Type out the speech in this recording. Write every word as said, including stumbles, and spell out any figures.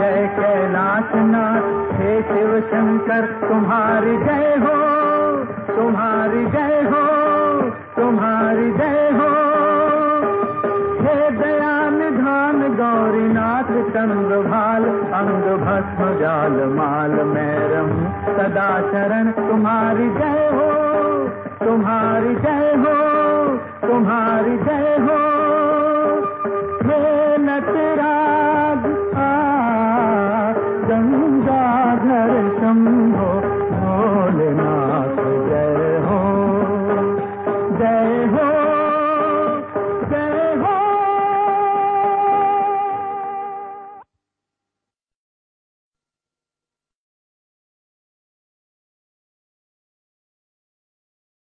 जय कैलाशनाथ, हे शिव शंकर तुम्हारी जय हो, तुम्हारी जय हो, तुम्हारी जय हो। हे दया निधान गौरीनाथ चंद्रभाल, अंग भस्म जाल माल मैं रहूं सदा शरण, तुम्हारी जय हो, तुम्हारी जय हो, तुम्हारी जय हो। हे नटराज आ गंगाधर शंभो,